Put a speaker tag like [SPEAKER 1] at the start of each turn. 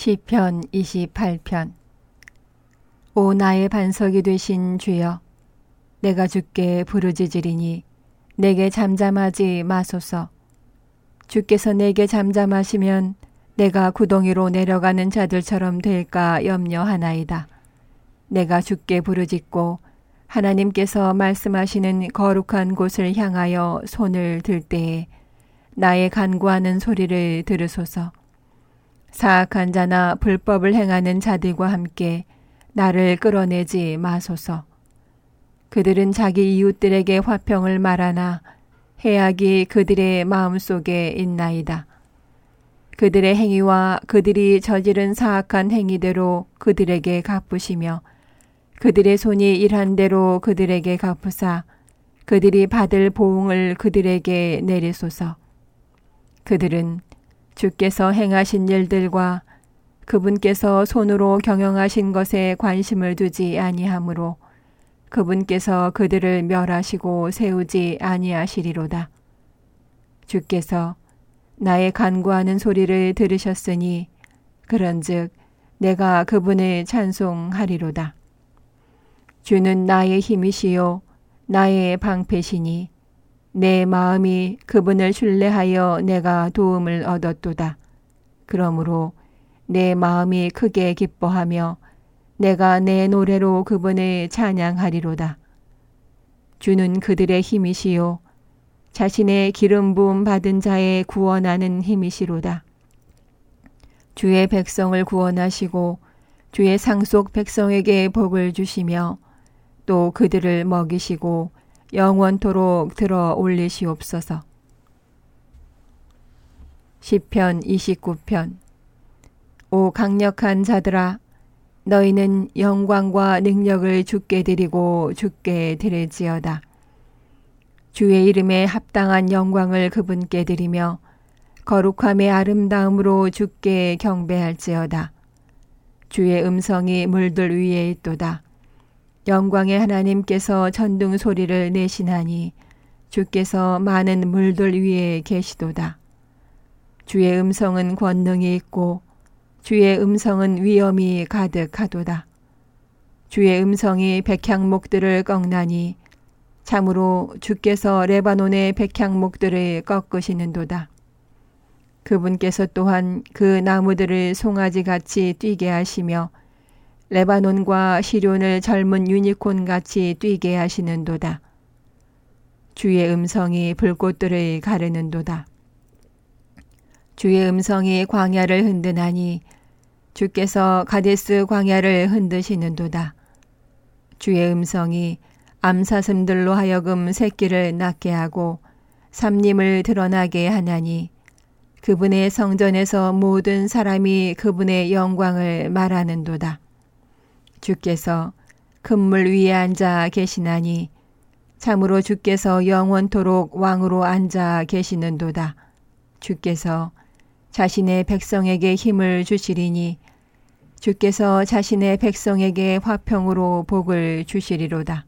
[SPEAKER 1] 시편 28편. 오 나의 반석이 되신 주여, 내가 주께 부르짖으리니 내게 잠잠하지 마소서. 주께서 내게 잠잠하시면 내가 구덩이로 내려가는 자들처럼 될까 염려하나이다. 내가 주께 부르짖고 하나님께서 말씀하시는 거룩한 곳을 향하여 손을 들 때에 나의 간구하는 소리를 들으소서. 사악한 자나 불법을 행하는 자들과 함께 나를 끌어내지 마소서. 그들은 자기 이웃들에게 화평을 말하나 해악이 그들의 마음속에 있나이다. 그들의 행위와 그들이 저지른 사악한 행위대로 그들에게 갚으시며 그들의 손이 일한 대로 그들에게 갚으사 그들이 받을 보응을 그들에게 내리소서. 그들은 주께서 행하신 일들과 그분께서 손으로 경영하신 것에 관심을 두지 아니하므로 그분께서 그들을 멸하시고 세우지 아니하시리로다. 주께서 나의 간구하는 소리를 들으셨으니 그런즉 내가 그분을 찬송하리로다. 주는 나의 힘이시요 나의 방패시니 내 마음이 그분을 신뢰하여 내가 도움을 얻었도다. 그러므로 내 마음이 크게 기뻐하며 내가 내 노래로 그분을 찬양하리로다. 주는 그들의 힘이시요 자신의 기름 부음 받은 자의 구원하는 힘이시로다. 주의 백성을 구원하시고 주의 상속 백성에게 복을 주시며 또 그들을 먹이시고 영원토록 들어 올리시옵소서. 시편 29편. 오 강력한 자들아, 너희는 영광과 능력을 주께 드리고 주께 드릴지어다. 주의 이름에 합당한 영광을 그분께 드리며 거룩함의 아름다움으로 주께 경배할지어다. 주의 음성이 물들 위에 있도다. 영광의 하나님께서 천둥 소리를 내시나니 주께서 많은 물들 위에 계시도다. 주의 음성은 권능이 있고 주의 음성은 위엄이 가득하도다. 주의 음성이 백향목들을 꺾나니 참으로 주께서 레바논의 백향목들을 꺾으시는도다. 그분께서 또한 그 나무들을 송아지같이 뛰게 하시며 레바논과 시런을 젊은 유니콘같이 뛰게 하시는도다. 주의 음성이 불꽃들을 가르는도다. 주의 음성이 광야를 흔드나니 주께서 가데스 광야를 흔드시는도다. 주의 음성이 암사슴들로 하여금 새끼를 낳게 하고 삼림을 드러나게 하나니 그분의 성전에서 모든 사람이 그분의 영광을 말하는도다. 주께서 금물 위에 앉아 계시나니 참으로 주께서 영원토록 왕으로 앉아 계시는도다. 주께서 자신의 백성에게 힘을 주시리니 주께서 자신의 백성에게 화평으로 복을 주시리로다.